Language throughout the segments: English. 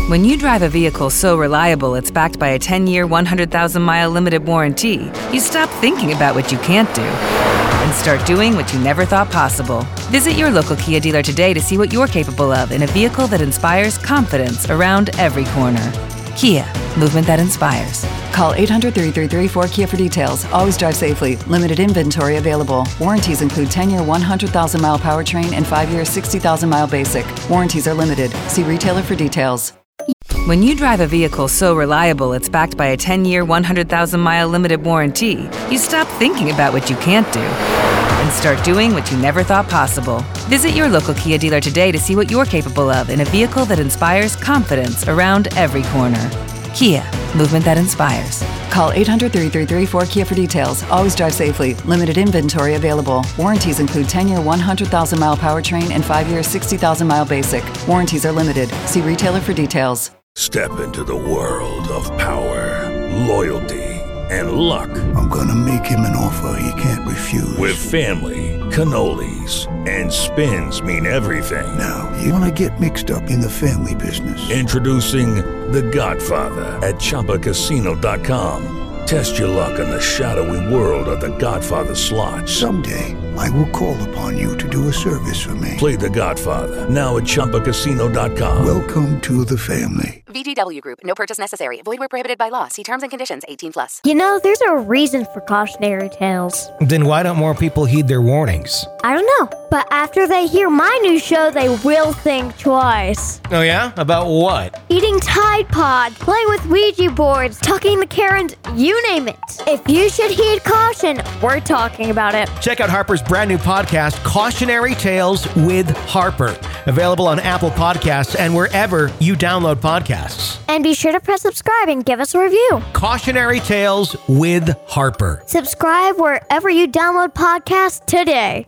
When you drive a vehicle so reliable it's backed by a 10-year, 100,000-mile limited warranty, you stop thinking about what you can't do and start doing what you never thought possible. Visit your local Kia dealer today to see what you're capable of in a vehicle that inspires confidence around every corner. Kia, movement that inspires. Call 800-333-4KIA for details. Always drive safely. Limited inventory available. Warranties include 10-year, 100,000-mile powertrain and 5-year, 60,000-mile basic. Warranties are limited. See retailer for details. When you drive a vehicle so reliable it's backed by a 10-year, 100,000-mile limited warranty, you stop thinking about what you can't do and start doing what you never thought possible. Visit your local Kia dealer today to see what you're capable of in a vehicle that inspires confidence around every corner. Kia, movement that inspires. Call 800-333-4KIA for details. Always drive safely. Limited inventory available. Warranties include 10-year, 100,000-mile powertrain and 5-year, 60,000-mile basic. Warranties are limited. See retailer for details. Step into the world of power, loyalty, and luck. I'm gonna make him an offer he can't refuse. With family, cannolis, and spins mean everything. Now, you wanna get mixed up in the family business. Introducing The Godfather at ChumbaCasino.com. Test your luck in the shadowy world of The Godfather slot. Someday, I will call upon you to do a service for me. Play The Godfather, now at ChumbaCasino.com. Welcome to the family. VGW Group. No purchase necessary. Void where prohibited by law. See terms and conditions. 18+. You know, there's a reason for cautionary tales. Then why don't more people heed their warnings? I don't know, but after they hear my new show, they will think twice. Oh yeah? About what? Eating Tide Pod, playing with Ouija boards, talking to Karens, you name it. If you should heed caution, we're talking about it. Check out Harper's brand new podcast, Cautionary Tales with Harper. Available on Apple Podcasts and wherever you download podcasts. And be sure to press subscribe and give us a review. Cautionary Tales with Harper. Subscribe wherever you download podcasts today.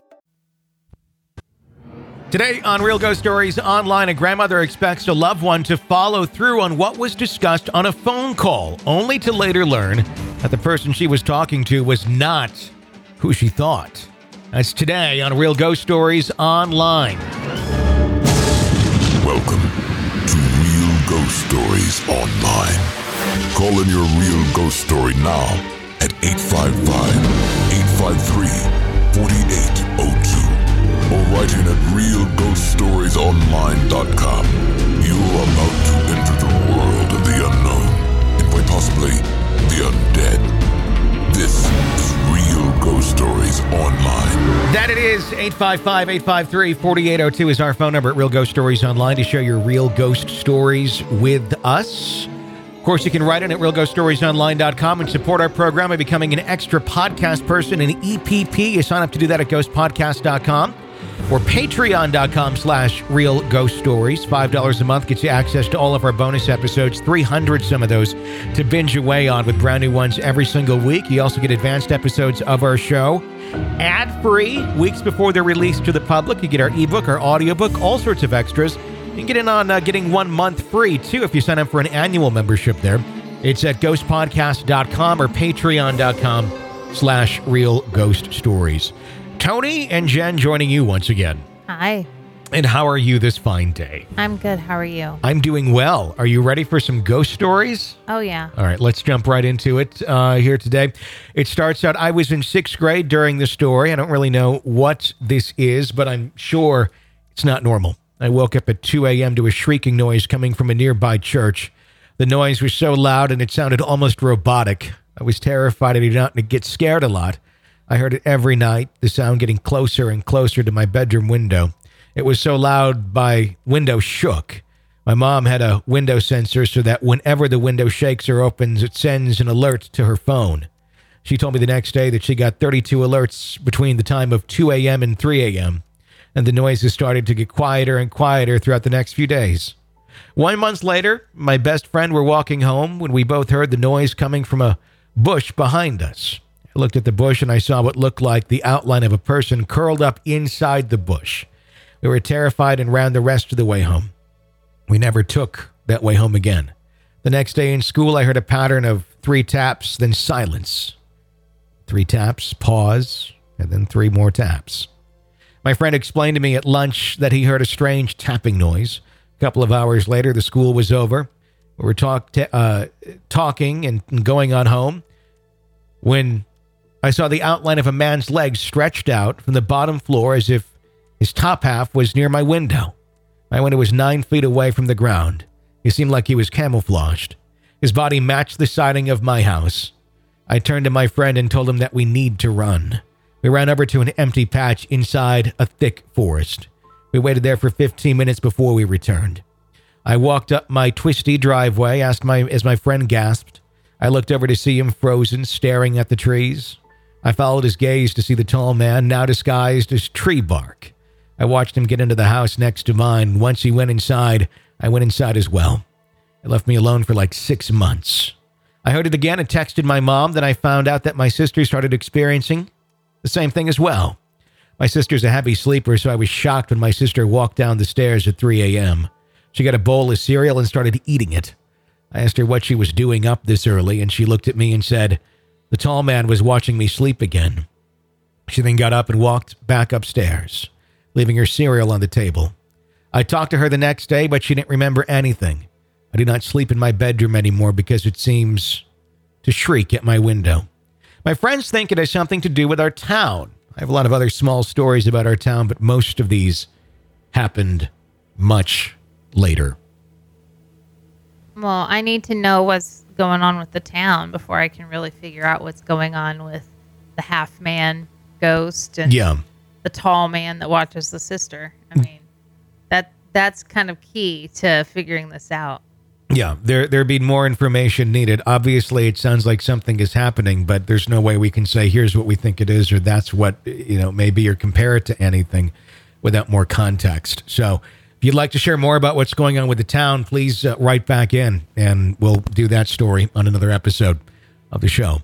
Today on Real Ghost Stories Online, a grandmother expects a loved one to follow through on what was discussed on a phone call, only to later learn that the person she was talking to was not who she thought. That's today on Real Ghost Stories Online. Welcome to Real Ghost Stories Online. Call in your real ghost story now at 855-853-4802 or write in at realghoststoriesonline.com. You are about to enter the world of the unknown and quite possibly the undead. This is Real Ghost Stories Online. That it is. 855-853-4802 is our phone number at Real Ghost Stories Online to share your real ghost stories with us. Of course, you can write in at realghoststoriesonline.com and support our program by becoming an extra podcast person in EPP. You sign up to do that at ghostpodcast.com or patreon.com/Real Ghost Stories. $5 a month gets you access to all of our bonus episodes, 300 some of those to binge away on with brand new ones every single week. You also get advanced episodes of our show ad-free weeks before they're released to the public. You get our ebook, our audiobook, all sorts of extras. You can get in on getting 1 month free, too, if you sign up for an annual membership there. It's at ghostpodcast.com or patreon.com/Real Ghost Stories. Tony and Jen joining you once again. Hi. And how are you this fine day? I'm good. How are you? I'm doing well. Are you ready for some ghost stories? Oh, yeah. All right, let's jump right into it here today. It starts out, I was in 6th grade during the story. I don't really know what this is, but I'm sure it's not normal. I woke up at 2 a.m. to a shrieking noise coming from a nearby church. The noise was so loud and it sounded almost robotic. I was terrified. I did not get scared a lot. I heard it every night, the sound getting closer and closer to my bedroom window. It was so loud, my window shook. My mom had a window sensor so that whenever the window shakes or opens, it sends an alert to her phone. She told me the next day that she got 32 alerts between the time of 2 a.m. and 3 a.m., and the noises started to get quieter and quieter throughout the next few days. 1 month later, my best friend were walking home when we both heard the noise coming from a bush behind us. I looked at the bush and I saw what looked like the outline of a person curled up inside the bush. We were terrified and ran the rest of the way home. We never took that way home again. The next day in school, I heard a pattern of 3 taps, then silence. 3 taps, pause, and then 3 more taps. My friend explained to me at lunch that he heard a strange tapping noise. A couple of hours later, the school was over. We were talking and going on home when I saw the outline of a man's legs stretched out from the bottom floor as if his top half was near my window. My window was 9 feet away from the ground. He seemed like he was camouflaged. His body matched the siding of my house. I turned to my friend and told him that we need to run. We ran over to an empty patch inside a thick forest. We waited there for 15 minutes before we returned. I walked up my twisty driveway as my friend gasped. I looked over to see him frozen, staring at the trees. I followed his gaze to see the tall man, now disguised as tree bark. I watched him get into the house next to mine. Once he went inside, I went inside as well. It left me alone for like 6 months. I heard it again and texted my mom. Then I found out that my sister started experiencing the same thing as well. My sister's a heavy sleeper, so I was shocked when my sister walked down the stairs at 3 a.m. She got a bowl of cereal and started eating it. I asked her what she was doing up this early, and she looked at me and said, "The tall man was watching me sleep again." She then got up and walked back upstairs, leaving her cereal on the table. I talked to her the next day, but she didn't remember anything. I do not sleep in my bedroom anymore because it seems to shriek at my window. My friends think it has something to do with our town. I have a lot of other small stories about our town, but most of these happened much later. Well, I need to know what's going on with the town before I can really figure out what's going on with the half-man ghost and the tall man that watches the sister. I mean, that's kind of key to figuring this out. Yeah, there'd be more information needed. Obviously, it sounds like something is happening, but there's no way we can say, here's what we think it is, or that's what, maybe, or compare it to anything without more context. So if you'd like to share more about what's going on with the town, please write back in, and we'll do that story on another episode of the show.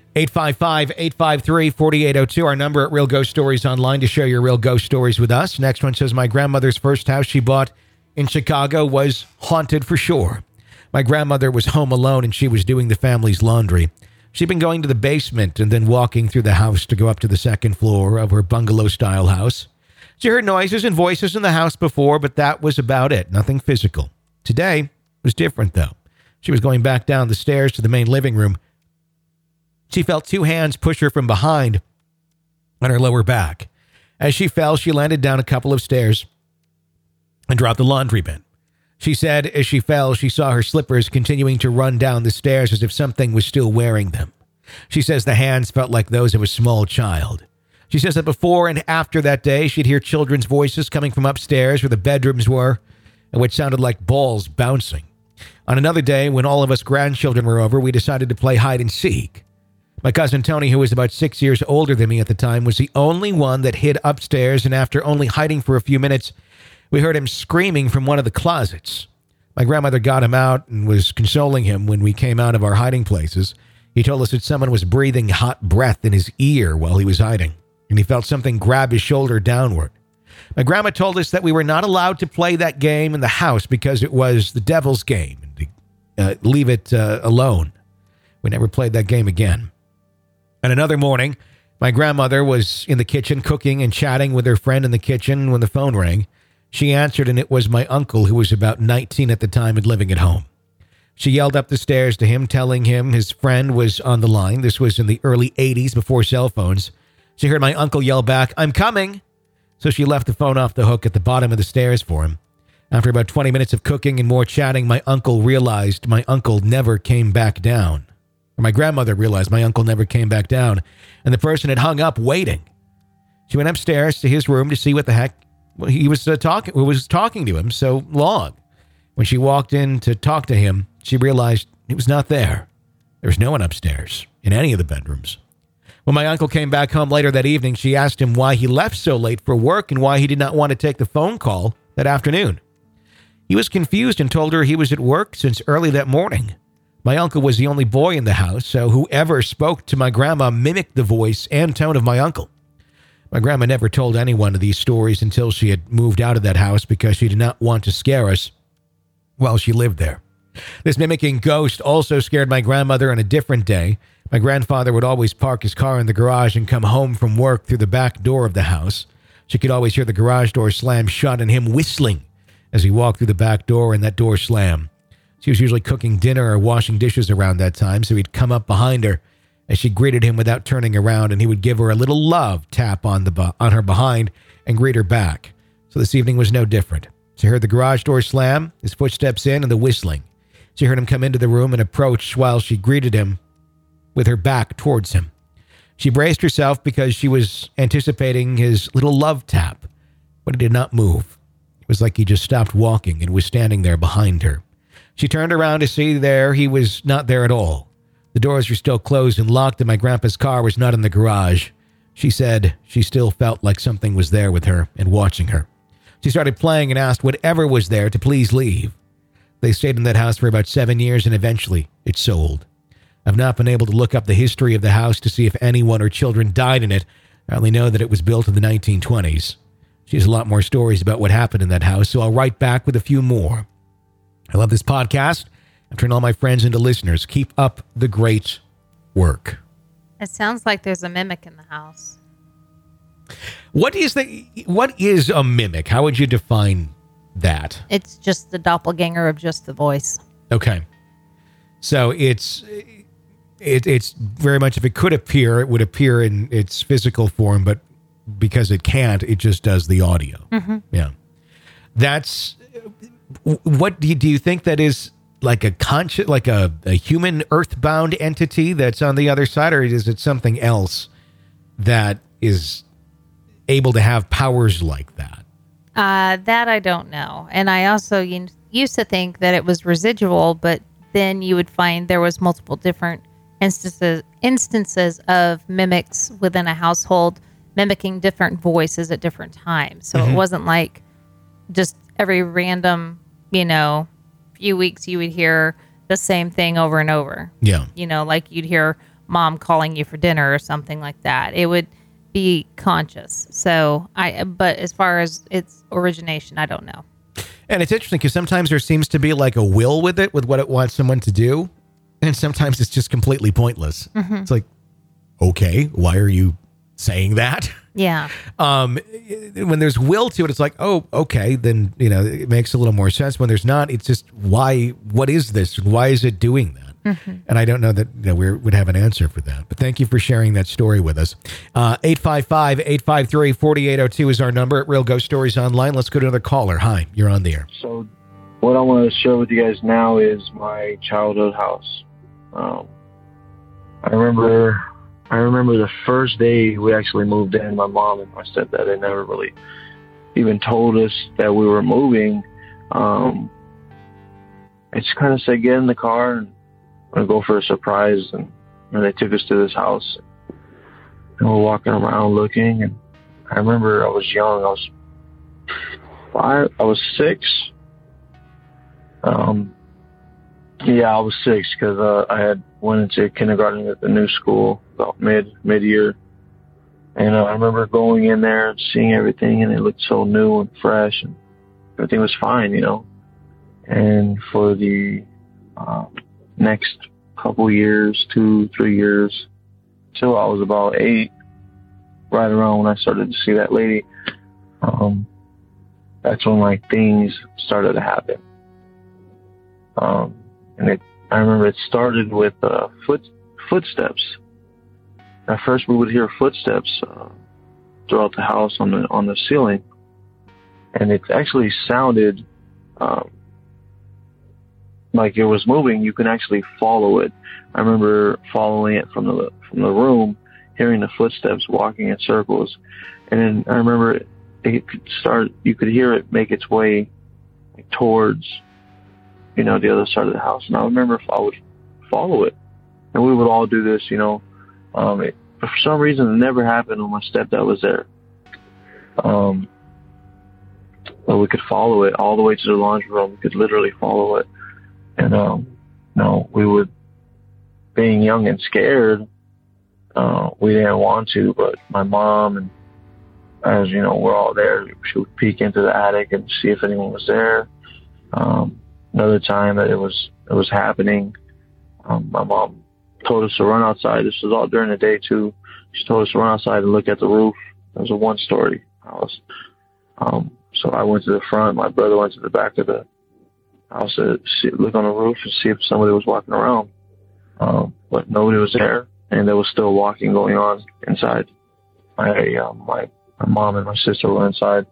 855-853-4802, our number at Real Ghost Stories Online to share your real ghost stories with us. Next one says, my grandmother's first house she bought in Chicago was haunted for sure. My grandmother was home alone and she was doing the family's laundry. She'd been going to the basement and then walking through the house to go up to the second floor of her bungalow-style house. She heard noises and voices in the house before, but that was about it. Nothing physical. Today was different, though. She was going back down the stairs to the main living room. She felt two hands push her from behind on her lower back. As she fell, she landed down a couple of stairs and dropped the laundry bin. She said as she fell, she saw her slippers continuing to run down the stairs as if something was still wearing them. She says the hands felt like those of a small child. She says that before and after that day, she'd hear children's voices coming from upstairs where the bedrooms were, and which sounded like balls bouncing. On another day, when all of us grandchildren were over, we decided to play hide and seek. My cousin Tony, who was about 6 years older than me at the time, was the only one that hid upstairs, and after only hiding for a few minutes, we heard him screaming from one of the closets. My grandmother got him out and was consoling him when we came out of our hiding places. He told us that someone was breathing hot breath in his ear while he was hiding, and he felt something grab his shoulder downward. My grandma told us that we were not allowed to play that game in the house because it was the devil's game, and to leave it alone. We never played that game again. And another morning, my grandmother was in the kitchen cooking and chatting with her friend in the kitchen when the phone rang. She answered, and it was my uncle, who was about 19 at the time and living at home. She yelled up the stairs to him, telling him his friend was on the line. This was in the early 80s, before cell phones. She heard my uncle yell back, "I'm coming." So she left the phone off the hook at the bottom of the stairs for him. After about 20 minutes of cooking and more chatting, my uncle realized my uncle never came back down. Or my grandmother realized my uncle never came back down, and the person had hung up waiting. She went upstairs to his room to see what the heck he was talking to him so long. When she walked in to talk to him, she realized he was not there. There was no one upstairs in any of the bedrooms. When my uncle came back home later that evening, she asked him why he left so late for work and why he did not want to take the phone call that afternoon. He was confused and told her he was at work since early that morning. My uncle was the only boy in the house, so whoever spoke to my grandma mimicked the voice and tone of my uncle. My grandma never told anyone of these stories until she had moved out of that house because she did not want to scare us while she lived there. This mimicking ghost also scared my grandmother on a different day. My grandfather would always park his car in the garage and come home from work through the back door of the house. She could always hear the garage door slam shut and him whistling as he walked through the back door and that door slammed. She was usually cooking dinner or washing dishes around that time, so he'd come up behind her as she greeted him without turning around, and he would give her a little love tap on her behind and greet her back. So this evening was no different. She heard the garage door slam, his footsteps in, and the whistling. She heard him come into the room and approach while she greeted him with her back towards him. She braced herself because she was anticipating his little love tap, but he did not move. It was like he just stopped walking and was standing there behind her. She turned around to see he was not there at all. The doors were still closed and locked, and my grandpa's car was not in the garage. She said she still felt like something was there with her and watching her. She started playing and asked whatever was there to please leave. They stayed in that house for about 7 years, and eventually it sold. I've not been able to look up the history of the house to see if anyone or children died in it. I only know that it was built in the 1920s. She has a lot more stories about what happened in that house, so I'll write back with a few more. I love this podcast. I've turned all my friends into listeners. Keep up the great work. It sounds like there's a mimic in the house. What is a mimic? How would you define that? It's just the doppelganger of just the voice. Okay. So it's very much, if it could appear, it would appear in its physical form, but because it can't, it just does the audio. Mm-hmm. Yeah. That's what do you think that is, like a human earthbound entity that's on the other side, or is it something else that is able to have powers like that? That I don't know. And I also used to think that it was residual, but then you would find there was multiple different instances of mimics within a household mimicking different voices at different times. So It wasn't like just every random, few weeks you would hear the same thing over and over. Yeah. Like you'd hear mom calling you for dinner or something like that. It would be conscious. But as far as its origination, I don't know. And it's interesting because sometimes there seems to be like a will with it, with what it wants someone to do. And sometimes it's just completely pointless. Mm-hmm. It's like, okay, why are you saying that? Yeah. When there's will to it, it's like, oh, okay, then, it makes a little more sense. When there's not, it's just, what is this? Why is it doing that? Mm-hmm. And I don't know that we would have an answer for that. But thank you for sharing that story with us. 855-853-4802 is our number at Real Ghost Stories Online. Let's go to another caller. Hi, you're on the air. So what I want to share with you guys now is my childhood house. I remember the first day we actually moved in. My mom and my stepdad, they never really even told us that we were moving. I just kind of said, get in the car and I'm going to go for a surprise. And they took us to this house. And we're walking around looking. And I remember I was young. I was 6. I was 6 because I had went into kindergarten at the new school about mid-year. And I remember going in there and seeing everything, and it looked so new and fresh, and everything was fine, And for the next couple years, 2-3 years, till I was about 8, right around when I started to see that lady, that's when things started to happen. I remember it started with footsteps. At first, we would hear footsteps throughout the house on the ceiling, and it actually sounded like it was moving. You can actually follow it. I remember following it from the room, hearing the footsteps walking in circles, and then I remember you could hear it make its way towards the other side of the house. And I remember if I would follow it, and we would all do this, but for some reason it never happened when my stepdad was there. But we could follow it all the way to the laundry room. We could literally follow it. And, we would, being young and scared, we didn't want to, but my mom, and as we're all there, she would peek into the attic and see if anyone was there. Another time that it was happening, my mom told us to run outside. This was all during the day too. She told us to run outside and look at the roof. It was a 1-story house. So I went to the front. My brother went to the back of the house to look on the roof and see if somebody was walking around. But nobody was there, and there was still walking going on inside. My mom and my sister were inside.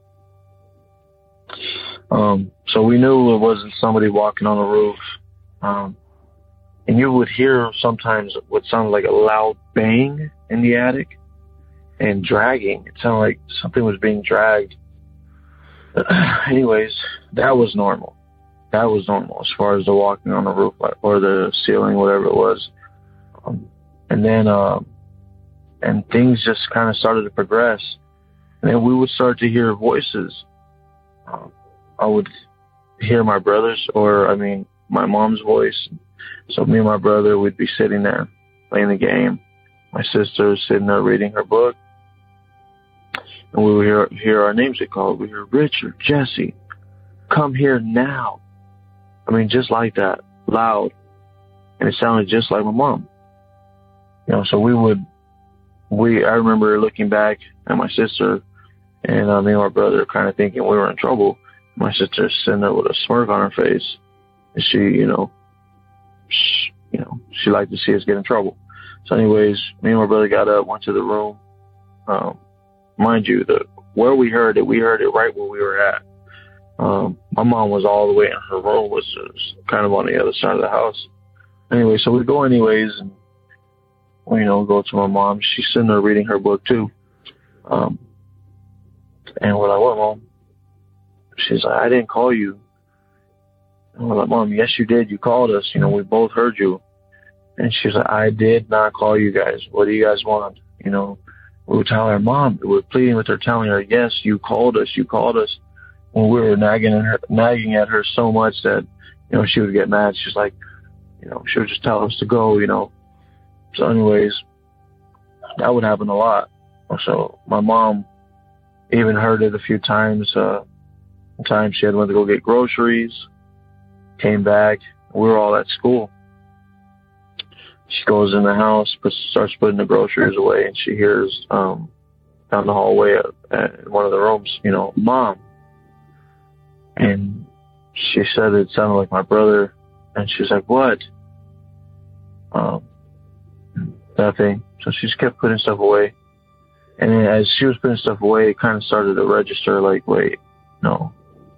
So we knew it wasn't somebody walking on the roof. And you would hear sometimes what sounded like a loud bang in the attic and dragging. It sounded like something was being dragged. Anyways, that was normal. That was normal as far as the walking on the roof or the ceiling, whatever it was. And then, and things just kind of started to progress. And then we would start to hear voices. I would hear my brother's, my mom's voice. So me and my brother would be sitting there playing the game. My sister was sitting there reading her book. And we would hear our names get called. We hear, Richard, Jesse, come here now. Just like that, loud. And it sounded just like my mom. So I remember looking back at my sister and me and my brother kind of thinking we were in trouble. My sister sitting there with a smirk on her face. And she liked to see us get in trouble. So anyways, me and my brother got up, went to the room. Mind you, where we heard it right where we were at. My mom was all the way in her room, was kind of on the other side of the house. Anyway, so we go anyways, and we, go to my mom. She's sitting there reading her book too. And we're like, what, Mom? She's like, I didn't call you. And we're like, Mom, yes, you did. You called us. We both heard you. And she's like, I did not call you guys. What do you guys want? We were telling her, Mom, we were pleading with her, telling her, yes, you called us. You called us. When we were nagging at her so much that, she would get mad. She's like, she would just tell us to go, So anyways, that would happen a lot. So my mom even heard it a few times. Times she had went to go get groceries, came back. We were all at school. She goes in the house, starts putting the groceries away, and she hears down the hallway at one of the rooms, Mom. And she said it sounded like my brother, and she's like, what? Nothing. So she just kept putting stuff away. And then as she was putting stuff away, it kind of started to register like, wait, no.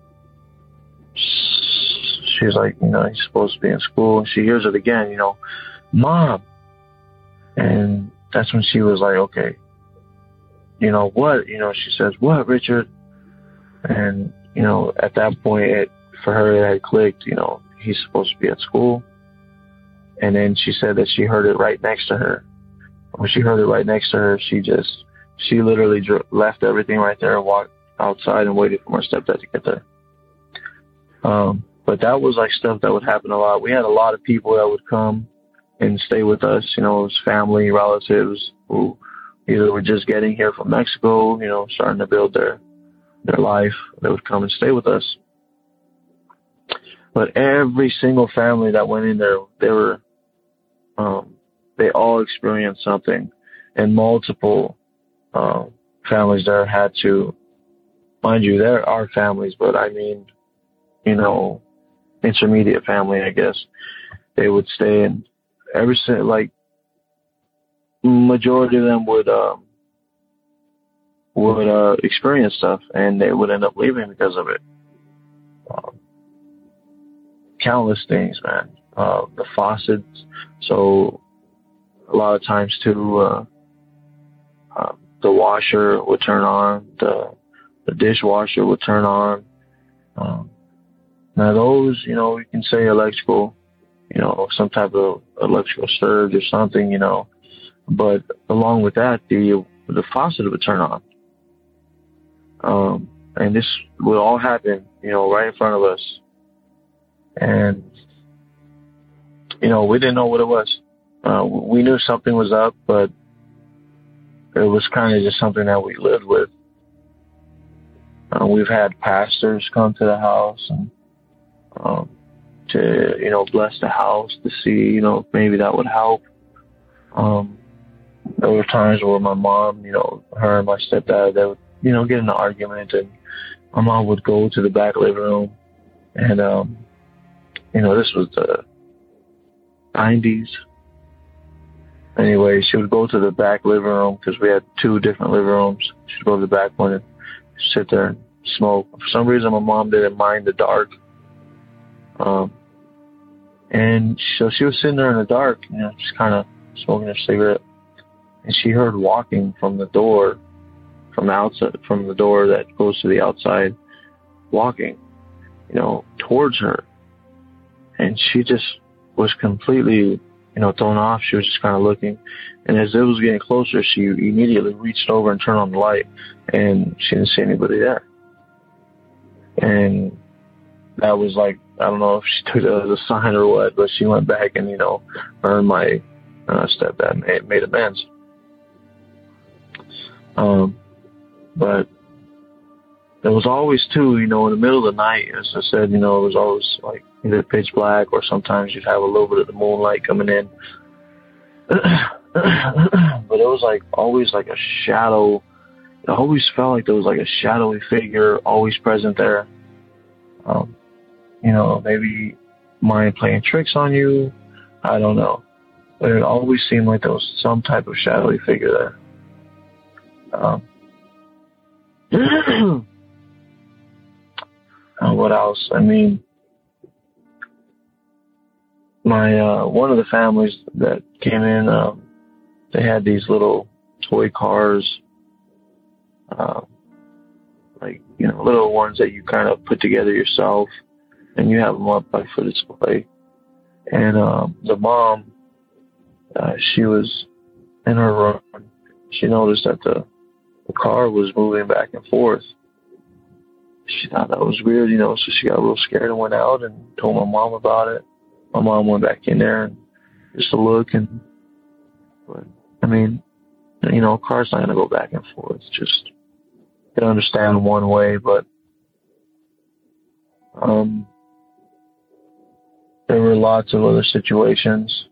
She's like, he's supposed to be in school. And she hears it again, Mom. And that's when she was like, okay, what? She says, what, Richard? And, at that point, for her, it had clicked, he's supposed to be at school. And then she said that she heard it right next to her. When she heard it right next to her, she literally left everything right there and walked outside and waited for my stepdad to get there. But that was like stuff that would happen a lot. We had a lot of people that would come and stay with us, it was family, relatives who either were just getting here from Mexico, starting to build their life. They would come and stay with us. But every single family that went in there, they all experienced something. And multiple families there had to, mind you, there are families, but intermediate family, I guess. They would stay, and majority of them would experience stuff, and they would end up leaving because of it. Countless things, man. The faucets. So a lot of times too, the washer would turn on, the dishwasher would turn on. Now those, you can say electrical, some type of electrical surge or something, but along with that, the faucet would turn on. And this would all happen, right in front of us. And, we didn't know what it was. We knew something was up, but it was kind of just something that we lived with. We've had pastors come to the house and to, bless the house to see, if maybe that would help. There were times where my mom, her and my stepdad, they would, get in an argument and my mom would go to the back living room, and this was the 90s. Anyway, she would go to the back living room because we had 2 different living rooms. She'd go to the back one and sit there and smoke. For some reason, my mom didn't mind the dark. And so she was sitting there in the dark, just kind of smoking a cigarette. And she heard walking from the door, from the door that goes to the outside, walking, towards her. And she just was completely, thrown off. She was just kind of looking. And as it was getting closer, she immediately reached over and turned on the light, and she didn't see anybody there. And that was like, I don't know if she took it as a sign or what, but she went back and, her and my stepdad made amends. But there was always too, in the middle of the night, as I said, it was always like either pitch black or sometimes you'd have a little bit of the moonlight coming in. But it was like always like a shadow. It always felt like there was like a shadowy figure always present there. Maybe mind playing tricks on you. I don't know. But it always seemed like there was some type of shadowy figure there. What else? I mean, my one of the families that came in, they had these little toy cars, little ones that you kind of put together yourself, and you have them up for display. And the mom, she was in her room. She noticed that the car was moving back and forth. She thought that was weird, so she got real scared and went out and told my mom about it. My mom went back in there and just to look, but I mean, a car's not going to go back and forth. Just can understand one way, but there were lots of other situations.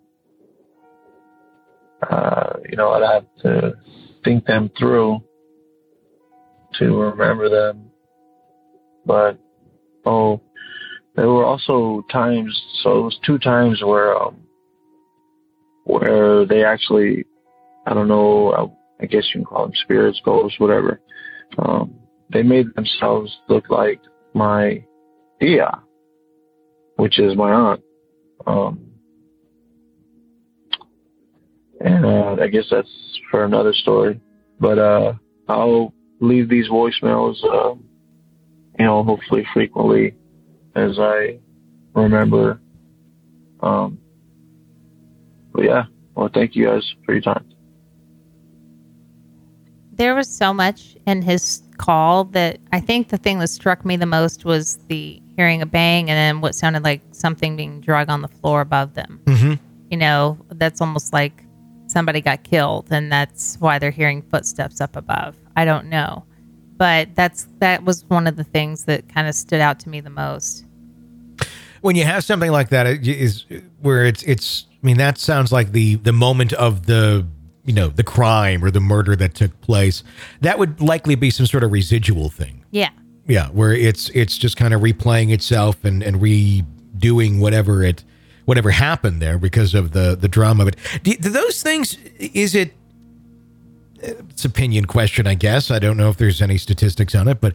I'd have to think them through to remember them. But, there were also times, so it was 2 times where they actually, I don't know, I guess you can call them spirits, ghosts, whatever. They made themselves look like my tia, which is my aunt. And I guess that's for another story. But I'll leave these voicemails, hopefully frequently as I remember. But yeah, well, thank you guys for your time. There was so much in his call that I think the thing that struck me the most was the hearing a bang and then what sounded like something being dragged on the floor above them. Mm-hmm. That's almost like somebody got killed, and that's why they're hearing footsteps up above. I don't know. But that was one of the things that kind of stood out to me the most. When you have something like that, it is where it's. I mean, that sounds like the moment of the crime or the murder that took place. That would likely be some sort of residual thing. Yeah. Yeah, where it's just kind of replaying itself and redoing whatever happened there because of the drama of it. Do those things? Is it? It's an opinion question, I guess. I don't know if there's any statistics on it, but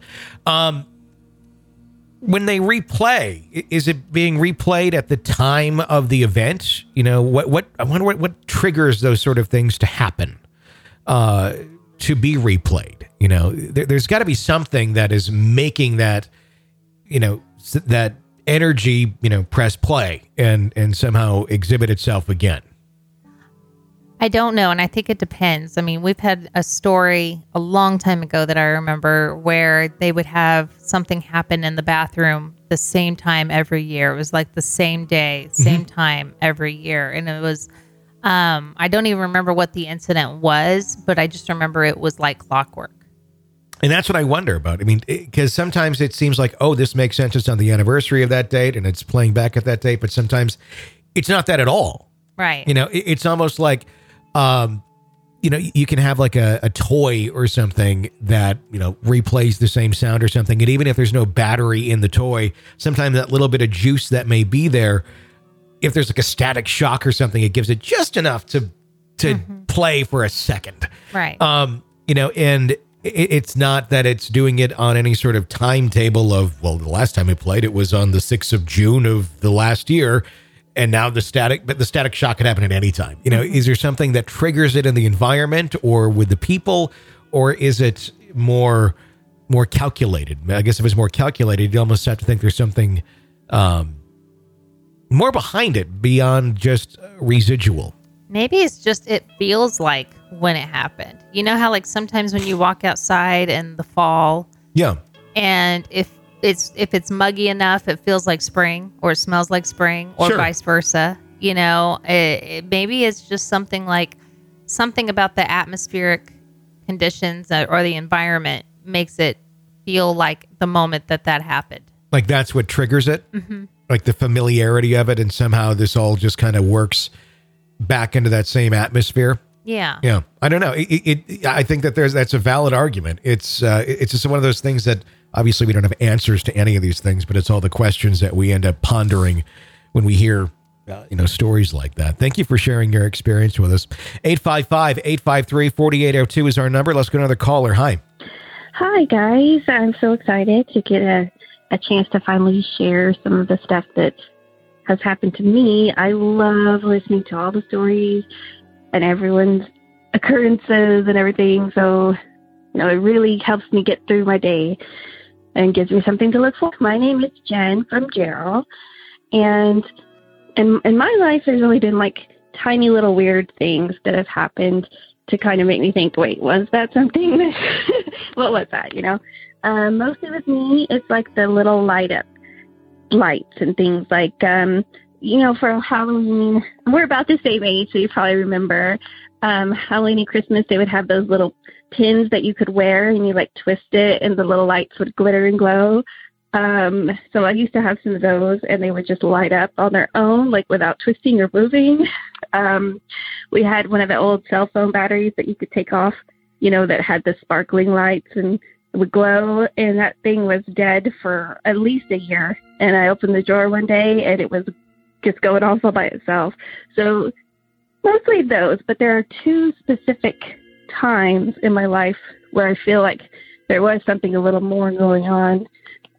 when they replay, is it being replayed at the time of the event? What I wonder what triggers those sort of things to happen, to be replayed. There's got to be something that is making that, that energy, press play and somehow exhibit itself again. I don't know, and I think it depends. I mean, we've had a story a long time ago that I remember where they would have something happen in the bathroom the same time every year. It was like the same day, same time every year. And it was, I don't even remember what the incident was, but I just remember it was like clockwork. And that's what I wonder about. I mean, because sometimes it seems like, this makes sense. It's on the anniversary of that date and it's playing back at that date. But sometimes it's not that at all. Right. It's almost like, you can have like a toy or something that, replays the same sound or something. And even if there's no battery in the toy, sometimes that little bit of juice that may be there, if there's like a static shock or something, it gives it just enough to play for a second. Right. And it's not that it's doing it on any sort of timetable of, well, the last time it played, it was on the 6th of June of the last year. And now the static shock can happen at any time. Is there something that triggers it in the environment or with the people, or is it more calculated? I guess if it's more calculated, you almost have to think there's something more behind it beyond just residual. Maybe it's just, it feels like when it happened. You know how like sometimes when you walk outside in the fall, and if it's muggy enough, it feels like spring, or it smells like spring, or vice versa. Maybe it's just something about the atmospheric conditions or the environment makes it feel like the moment that happened. Like that's what triggers it? Mm-hmm. Like the familiarity of it, and somehow this all just kind of works back into that same atmosphere. Yeah. Yeah. I don't know. I think that that's a valid argument. It's just one of those things that obviously we don't have answers to any of these things, but it's all the questions that we end up pondering when we hear, stories like that. Thank you for sharing your experience with us. 855-853-4802 is our number. Let's go to another caller. Hi. Hi, guys. I'm so excited to get a chance to finally share some of the stuff that has happened to me. I love listening to all the stories and everyone's occurrences and everything. So, it really helps me get through my day and gives me something to look for. My name is Jen from Gerald. And in my life, there's only been like tiny little weird things that have happened to kind of make me think, wait, was that something? What was that, Mostly with me, it's like the little light up lights and things like, for Halloween, we're about the same age, so you probably remember Halloween and Christmas, they would have those little pins that you could wear and you like twist it and the little lights would glitter and glow. So I used to have some of those and they would just light up on their own, like without twisting or moving. We had one of the old cell phone batteries that you could take off, that had the sparkling lights and it would glow, and that thing was dead for at least a year. And I opened the drawer one day and it was just going off all by itself. So mostly those, but there are two specific times in my life where I feel like there was something a little more going on.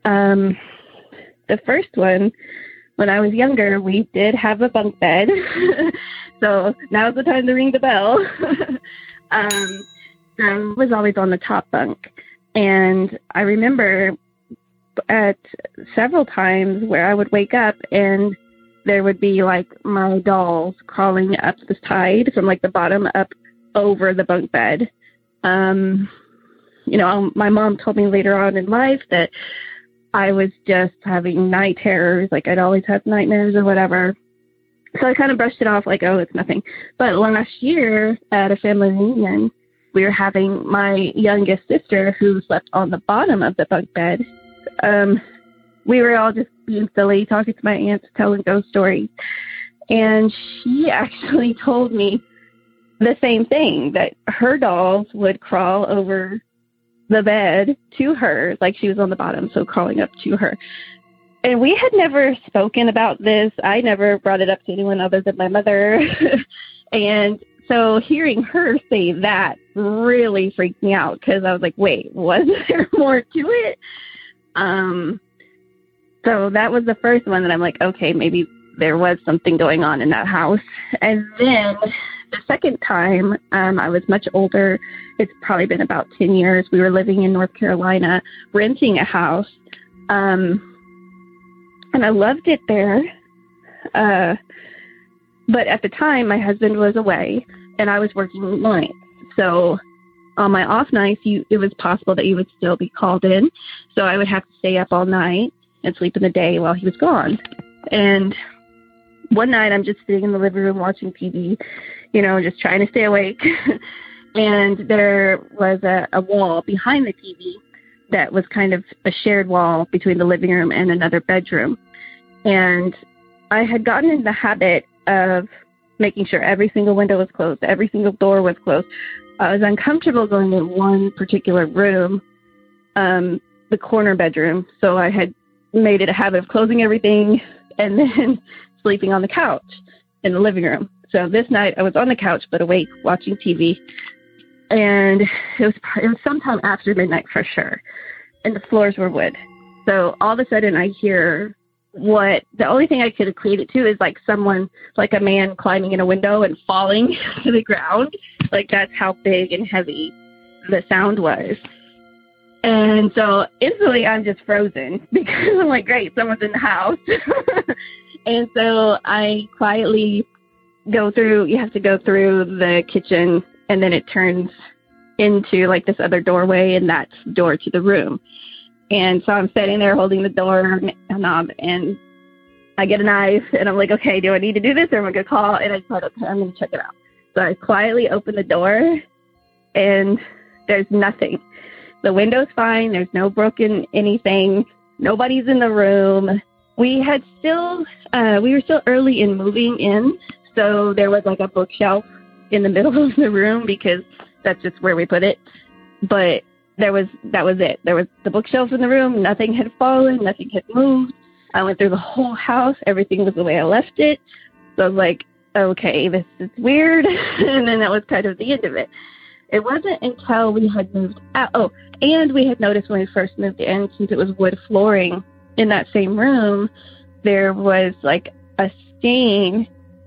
The first one, when I was younger, we did have a bunk bed. So now's the time to ring the bell. I was always on the top bunk. And I remember at several times where I would wake up and there would be like my dolls crawling up the side from like the bottom up over the bunk bed. My mom told me later on in life that I was just having night terrors, like I'd always have nightmares or whatever. So I kind of brushed it off like, oh, it's nothing. But last year at a family reunion, we were having my youngest sister who slept on the bottom of the bunk bed. We were all just being silly, talking to my aunts, telling ghost stories. And she actually told me the same thing, that her dolls would crawl over the bed to her, like she was on the bottom, so crawling up to her. And we had never spoken about this. I never brought it up to anyone other than my mother. And so hearing her say that really freaked me out, because I was like, wait, was there more to it? So that was the first one that I'm like, okay, maybe there was something going on in that house. And then the second time, I was much older. It's probably been about 10 years. We were living in North Carolina, renting a house. And I loved it there. But at the time, my husband was away and I was working nights. So on my off nights, it was possible that you would still be called in. So I would have to stay up all night and sleep in the day while he was gone. And one night I'm just sitting in the living room watching TV, just trying to stay awake. And there was a wall behind the TV that was kind of a shared wall between the living room and another bedroom. And I had gotten in the habit of making sure every single window was closed, every single door was closed. I was uncomfortable going in one particular room, the corner bedroom. So I had made it a habit of closing everything and then sleeping on the couch in the living room. So this night I was on the couch, but awake, watching TV. And it was sometime after midnight for sure. And the floors were wood. So all of a sudden I hear the only thing I could equate it to is like someone, like a man climbing in a window and falling to the ground. Like that's how big and heavy the sound was. And so instantly I'm just frozen because I'm like, great, someone's in the house. And so I quietly you have to go through the kitchen, and then it turns into like this other doorway, and that's the door to the room. And so I'm sitting there holding the door knob, and I get a knife, and I'm like, okay, do I need to do this, or am I going to call? And I thought, okay, I'm going to check it out. So I quietly open the door, and there's nothing. The window's fine. There's no broken anything. Nobody's in the room. We were still early in moving in, so there was like a bookshelf in the middle of the room because that's just where we put it. But that was it. There was the bookshelf in the room. Nothing had fallen. Nothing had moved. I went through the whole house. Everything was the way I left it. So I was like, okay, this is weird. And then that was kind of the end of it. It wasn't until we had moved out. Oh, and we had noticed when we first moved in, since it was wood flooring in that same room, there was like a stain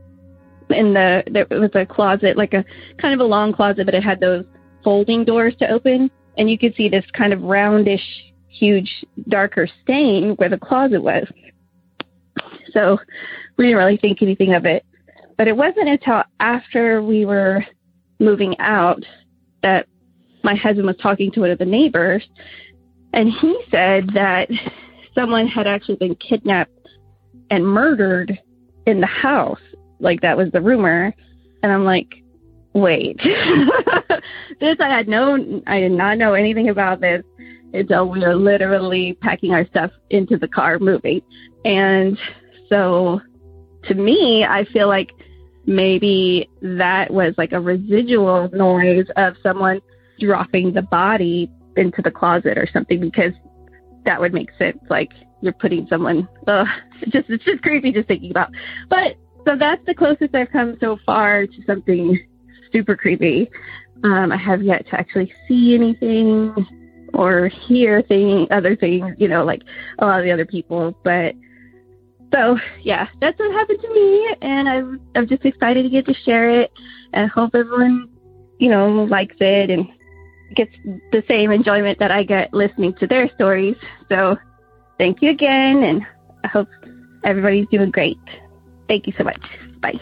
there was a closet, like a kind of a long closet, but it had those folding doors to open. And you could see this kind of roundish, huge, darker stain where the closet was. So we didn't really think anything of it. But it wasn't until after we were moving out that my husband was talking to one of the neighbors, and he said that someone had actually been kidnapped and murdered in the house. Like, that was the rumor. And I'm like, wait. I did not know anything about this until we were literally packing our stuff into the car moving. And so to me, I feel like maybe that was like a residual noise of someone dropping the body into the closet or something, because that would make sense. Like, you're putting someone, it's just creepy just thinking about. But so that's the closest I've come so far to something super creepy. I have yet to actually see anything or hear other things, like a lot of the other people. But so, yeah, that's what happened to me. And I'm just excited to get to share it, and hope everyone, likes it and gets the same enjoyment that I get listening to their stories. So thank you again, and I hope everybody's doing great. Thank you so much. Bye.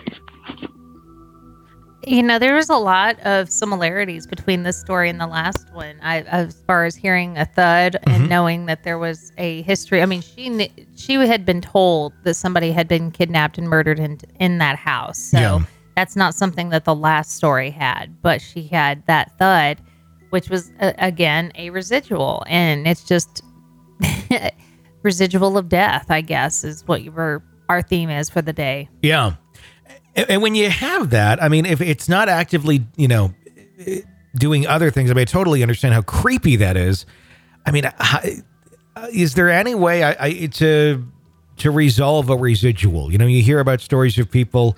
There was a lot of similarities between this story and the last one. As far as hearing a thud and knowing that there was a history. I mean, she had been told that somebody had been kidnapped and murdered in that house. So that's not something that the last story had. But she had that thud, which was, again, a residual. And it's just residual of death, I guess, is what our theme is for the day. Yeah. And when you have that, I mean, if it's not actively, doing other things, I mean, I totally understand how creepy that is. I mean, is there any way to resolve a residual? You hear about stories of people,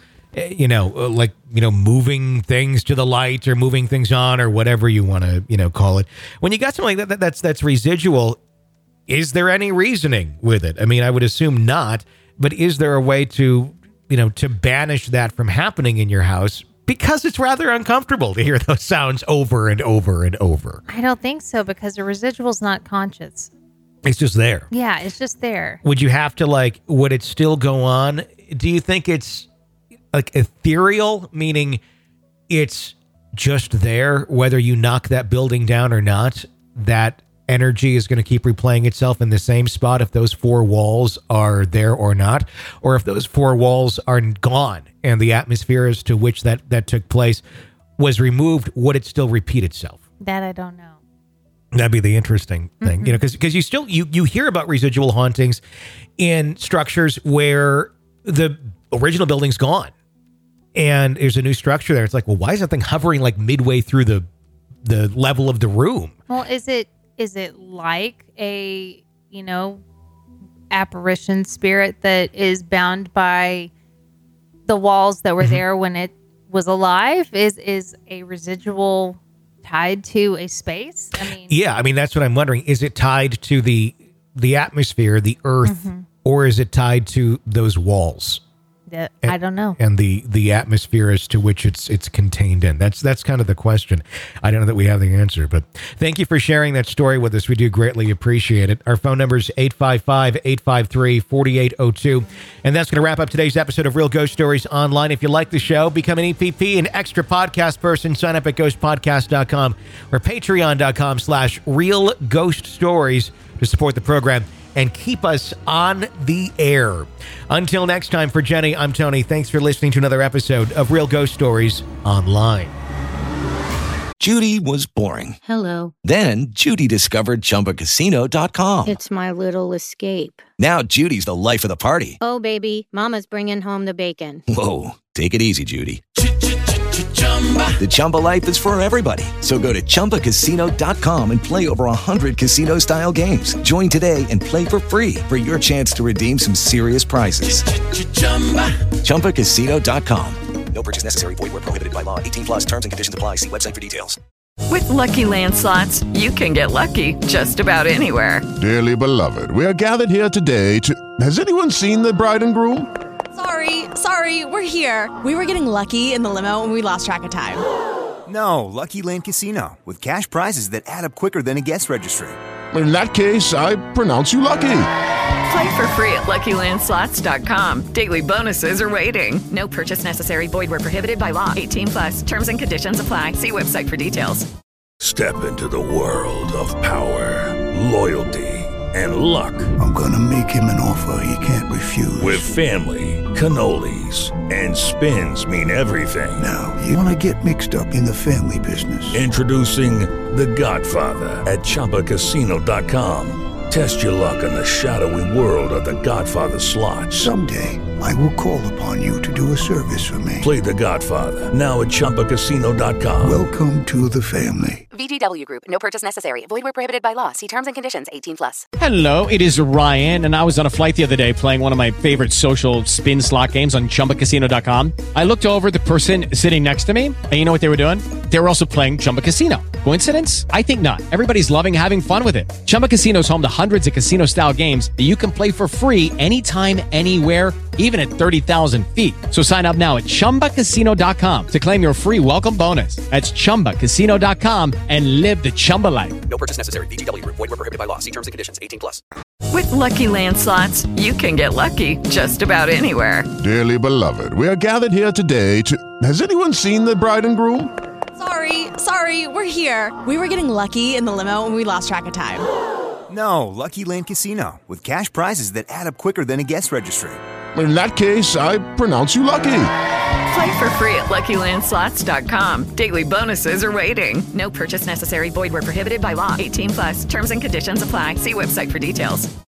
moving things to the light or moving things on or whatever you want to, call it. When you got something like that, that's residual, is there any reasoning with it? I mean, I would assume not, but is there a way to banish that from happening in your house? Because it's rather uncomfortable to hear those sounds over and over and over. I don't think so, because the residual's not conscious. It's just there. Yeah, it's just there. Would you have to, would it still go on? Do you think it's like ethereal, meaning it's just there, whether you knock that building down or not, that energy is going to keep replaying itself in the same spot if those four walls are there or not, or if those four walls are gone and the atmosphere as to which that took place was removed, would it still repeat itself? That I don't know. That'd be the interesting thing, because you still you hear about residual hauntings in structures where the original building's gone. and there's a new structure there. It's like, well, why is that thing hovering like midway through the level of the room? Well, is it like a, apparition spirit that is bound by the walls that were there when it was alive? Is a residual tied to a space? That's what I'm wondering. Is it tied to the atmosphere, the earth, or is it tied to those walls? I don't know. And the atmosphere as to which it's contained in. That's kind of the question. I don't know that we have the answer, but thank you for sharing that story with us. We do greatly appreciate it. Our phone number is 855-853-4802. And that's going to wrap up today's episode of Real Ghost Stories Online. If you like the show, become an EPP, an extra podcast person. Sign up at ghostpodcast.com or patreon.com/Real Ghost Stories to support the program and keep us on the air. Until next time, for Jenny, I'm Tony. Thanks for listening to another episode of Real Ghost Stories Online. Judy was boring. Hello. Then Judy discovered ChumbaCasino.com. It's my little escape. Now Judy's the life of the party. Oh, baby, mama's bringing home the bacon. Whoa, take it easy, Judy. The Chumba life is for everybody. So go to ChumbaCasino.com and play over 100 casino-style games. Join today and play for free for your chance to redeem some serious prizes. ChumbaCasino.com. No purchase necessary. Void where prohibited by law. 18+ terms and conditions apply. See website for details. With Lucky Land Slots, you can get lucky just about anywhere. Dearly beloved, we are gathered here today to... Has anyone seen the bride and groom? Sorry, we're here. We were getting lucky in the limo and we lost track of time. No, Lucky Land Casino, with cash prizes that add up quicker than a guest registry. In that case, I pronounce you lucky. Play for free at LuckyLandSlots.com. Daily bonuses are waiting. No purchase necessary. Void where prohibited by law. 18+. Terms and conditions apply. See website for details. Step into the world of power, loyalty, and luck. I'm gonna make him an offer he can't refuse. With family, cannolis, and spins mean everything. Now, you wanna get mixed up in the family business. Introducing The Godfather at ChumbaCasino.com. Test your luck in the shadowy world of The Godfather slot. Someday, I will call upon you to do a service for me. Play The Godfather, now at ChumbaCasino.com. Welcome to the family. VGW Group. No purchase necessary. Void where prohibited by law. See terms and conditions. 18+. Hello, it is Ryan, and I was on a flight the other day playing one of my favorite social spin slot games on ChumbaCasino.com. I looked over at the person sitting next to me, and you know what they were doing? They were also playing Chumba Casino. Coincidence? I think not. Everybody's loving having fun with it. Chumba Casino is home to hundreds of casino-style games that you can play for free anytime, anywhere, even at 30,000 feet. So sign up now at ChumbaCasino.com to claim your free welcome bonus. That's ChumbaCasino.com and live the Chumba life. No purchase necessary. VGW Group. Void where prohibited by law. See terms and conditions. 18+. With Lucky Land Slots, you can get lucky just about anywhere. Dearly beloved, we are gathered here today to... Has anyone seen the bride and groom? Sorry, we're here. We were getting lucky in the limo and we lost track of time. No, Lucky Land Casino, with cash prizes that add up quicker than a guest registry. In that case, I pronounce you lucky. Play for free at LuckyLandSlots.com. Daily bonuses are waiting. No purchase necessary. Void where prohibited by law. 18+. Terms and conditions apply. See website for details.